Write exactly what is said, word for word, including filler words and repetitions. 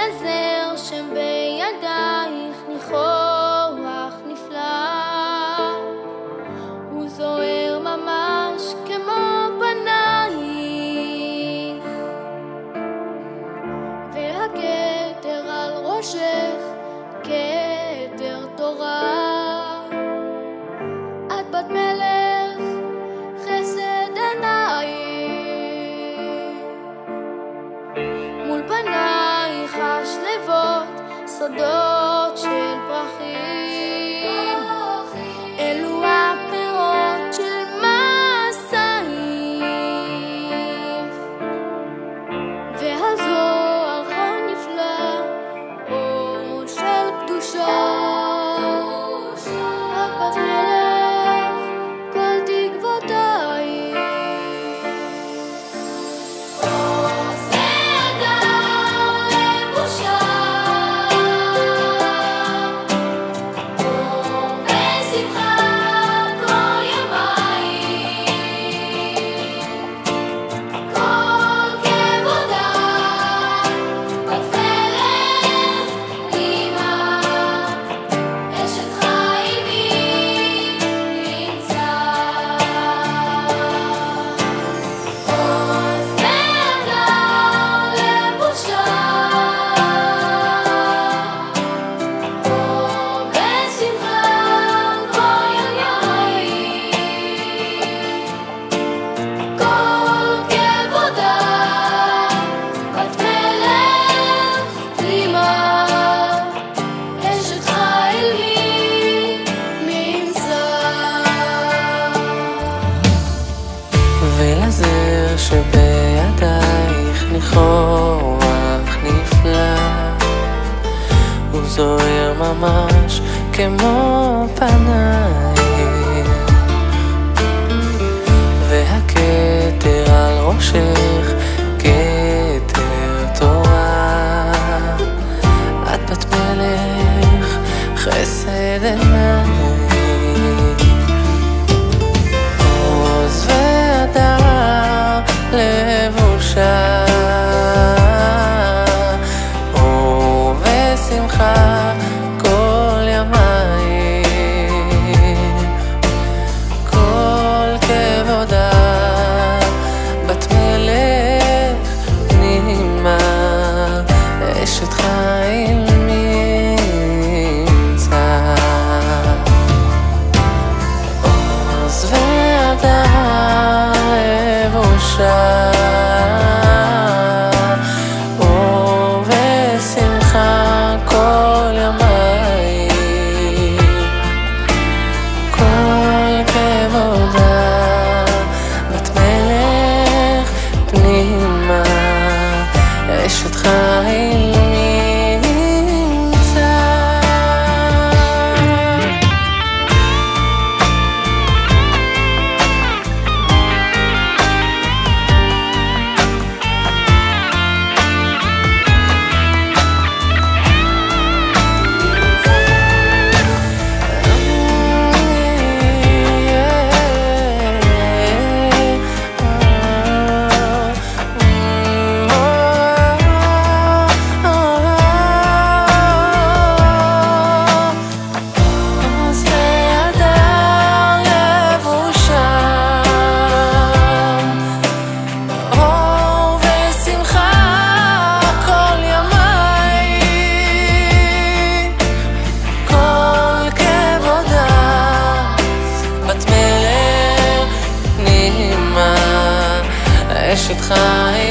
ולזר שבידייך ניחוח נפלא, הוא זוהר ממש כמו פנייך, והכתר על ראשך כתר תורה, את בת מלך חסד עינייך, מול פנייך השלבות סודות של פרחים, אלו הפירות של מסעייך, והזוהר הנפלא אור של קדושה, את בת מלך כל תקוותייך. עוז והדר לבושה, אור ושמחה כל ימייך, כל כבודה בת מלך אימא, אשת חיימי נמצא. עוז והדר לבושה, אור ושמחה כל ימייך, כל כבודה בת מלך אימא, אשת חיימי נמצא. ולזר שבידייך ניחוח נפלא, הוא זוהר ממש כמו פנייך, והכתר על ראשך כתר תורה, את בת מלך חסד עינייך, עוז והדר לבושה, אור ושמחה כל ימייך, כל כבודה בת מלך פנימה, אשת חיל נמצא. עוז והדר לבושה, אור ושמחה כל ימייך, כל כבודה בת מלך פנימה, אשת חיל נמצא. אשת חיימי